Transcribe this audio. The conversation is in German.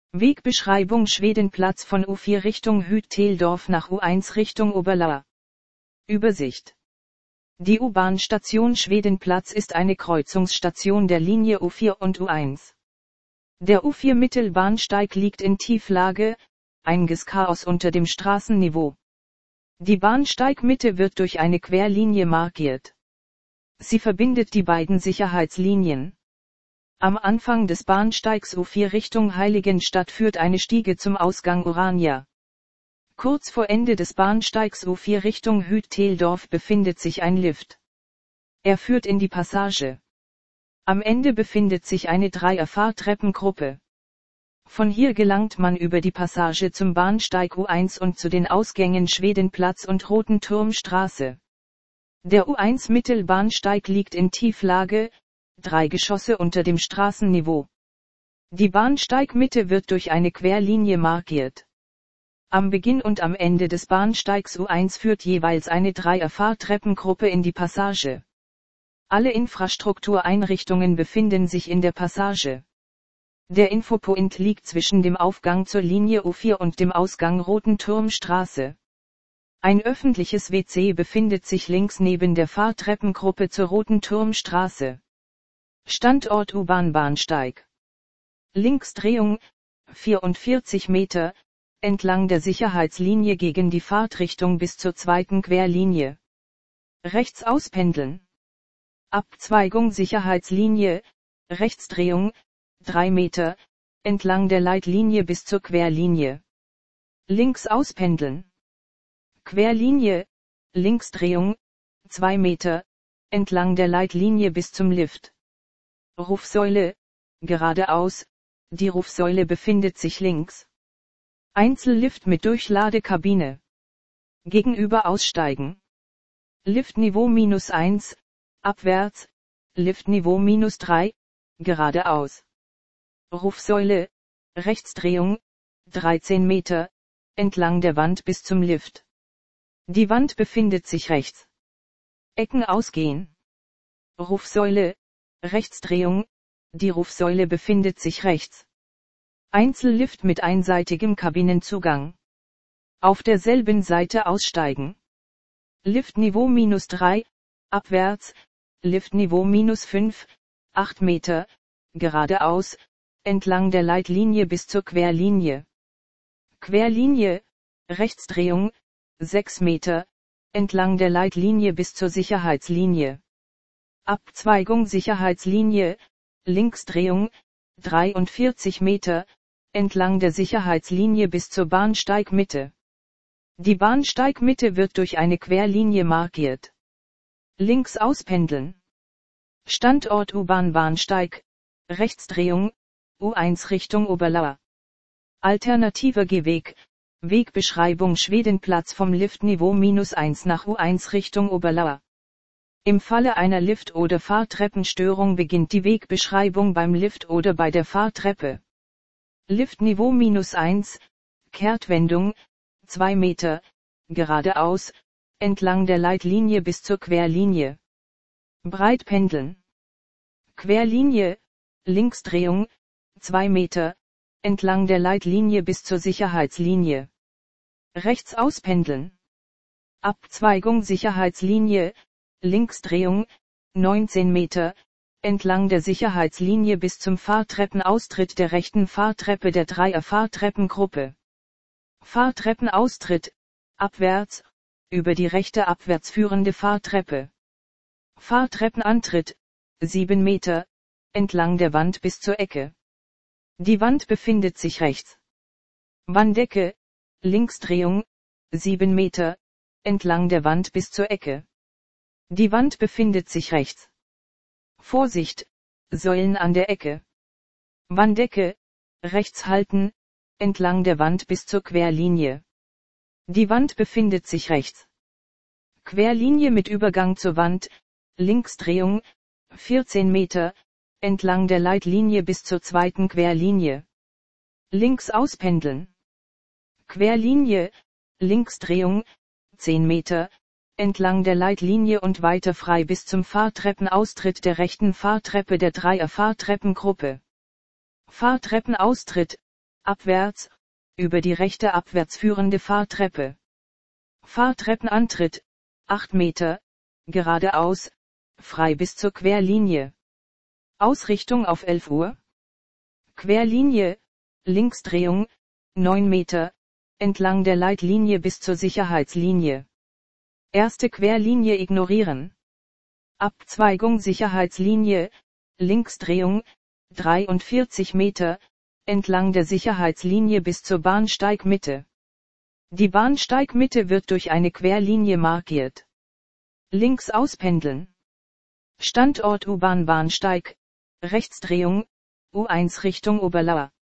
Wegbeschreibung Schwedenplatz von U4 Richtung Hüt-Teldorf nach U1 Richtung Oberlauer. Übersicht. Die U-Bahn-Station Schwedenplatz ist eine Kreuzungsstation der Linie U4 und U1. Der U4-Mittelbahnsteig liegt in Tieflage, einiges Chaos unter dem Straßenniveau. Die Bahnsteigmitte wird durch eine Querlinie markiert. Sie verbindet die beiden Sicherheitslinien. Am Anfang des Bahnsteigs U4 Richtung Heiligenstadt führt eine Stiege zum Ausgang Urania. Kurz vor Ende des Bahnsteigs U4 Richtung Hüt-Teldorf befindet sich ein Lift. Er führt in die Passage. Am Ende befindet sich eine Dreier-Fahrtreppengruppe. Von hier gelangt man über die Passage zum Bahnsteig U1 und zu den Ausgängen Schwedenplatz und Rotenturmstraße. Der U1-Mittelbahnsteig liegt in Tieflage, 3 Geschosse unter dem Straßenniveau. Die Bahnsteigmitte wird durch eine Querlinie markiert. Am Beginn und am Ende des Bahnsteigs U1 führt jeweils eine Dreier-Fahrtreppengruppe in die Passage. Alle Infrastruktureinrichtungen befinden sich in der Passage. Der Infopoint liegt zwischen dem Aufgang zur Linie U4 und dem Ausgang Rotenturmstraße. Ein öffentliches WC befindet sich links neben der Fahrtreppengruppe zur Rotenturmstraße. Standort U-Bahn-Bahnsteig. Linksdrehung, 44 Meter, entlang der Sicherheitslinie gegen die Fahrtrichtung bis zur zweiten Querlinie. Rechts auspendeln. Abzweigung Sicherheitslinie, Rechtsdrehung, 3 Meter, entlang der Leitlinie bis zur Querlinie. Links auspendeln. Querlinie, Linksdrehung, 2 Meter, entlang der Leitlinie bis zum Lift. Rufsäule, geradeaus, die Rufsäule befindet sich links. Einzellift mit Durchladekabine. Gegenüber aussteigen. Liftniveau -1, abwärts, Liftniveau -3, geradeaus. Rufsäule, Rechtsdrehung, 13 Meter, entlang der Wand bis zum Lift. Die Wand befindet sich rechts. Ecken ausgehen. Rufsäule, Rechtsdrehung, die Rufsäule befindet sich rechts. Einzellift mit einseitigem Kabinenzugang. Auf derselben Seite aussteigen. Liftniveau -3, abwärts, Liftniveau -5, 8 Meter, geradeaus, entlang der Leitlinie bis zur Querlinie. Querlinie, Rechtsdrehung, 6 Meter, entlang der Leitlinie bis zur Sicherheitslinie. Abzweigung Sicherheitslinie, Linksdrehung, 43 Meter, entlang der Sicherheitslinie bis zur Bahnsteigmitte. Die Bahnsteigmitte wird durch eine Querlinie markiert. Links auspendeln. Standort U-Bahn-Bahnsteig, Rechtsdrehung, U1 Richtung Oberlauer. Alternativer Gehweg, Wegbeschreibung Schwedenplatz vom Liftniveau -1 nach U1 Richtung Oberlauer. Im Falle einer Lift- oder Fahrtreppenstörung beginnt die Wegbeschreibung beim Lift oder bei der Fahrtreppe. Liftniveau -1, Kehrtwendung, 2 Meter, geradeaus, entlang der Leitlinie bis zur Querlinie. Breitpendeln. Querlinie, Linksdrehung, 2 Meter, entlang der Leitlinie bis zur Sicherheitslinie. Rechts auspendeln. Abzweigung Sicherheitslinie, Linksdrehung, 19 Meter, entlang der Sicherheitslinie bis zum Fahrtreppenaustritt der rechten Fahrtreppe der Dreier-Fahrtreppengruppe. Fahrtreppenaustritt, abwärts, über die rechte abwärts führende Fahrtreppe. Fahrtreppenantritt, 7 Meter, entlang der Wand bis zur Ecke. Die Wand befindet sich rechts. Wanddecke, Linksdrehung, 7 Meter, entlang der Wand bis zur Ecke. Die Wand befindet sich rechts. Vorsicht, Säulen an der Ecke. Wanddecke, rechts halten, entlang der Wand bis zur Querlinie. Die Wand befindet sich rechts. Querlinie mit Übergang zur Wand, Linksdrehung, 14 Meter, entlang der Leitlinie bis zur zweiten Querlinie. Links auspendeln. Querlinie, Linksdrehung, 10 Meter, entlang der Leitlinie und weiter frei bis zum Fahrtreppenaustritt der rechten Fahrtreppe der Dreier-Fahrtreppengruppe. Fahrtreppenaustritt, Abwärts, über die rechte abwärts führende Fahrtreppe. Fahrtreppenantritt, 8 Meter, geradeaus, frei bis zur Querlinie. Ausrichtung auf 11 Uhr. Querlinie, Linksdrehung, 9 Meter, entlang der Leitlinie bis zur Sicherheitslinie. Erste Querlinie ignorieren. Abzweigung Sicherheitslinie, Linksdrehung, 43 Meter, entlang der Sicherheitslinie bis zur Bahnsteigmitte. Die Bahnsteigmitte wird durch eine Querlinie markiert. Links auspendeln. Standort U-Bahn Bahnsteig, Rechtsdrehung, U1 Richtung Oberlauer.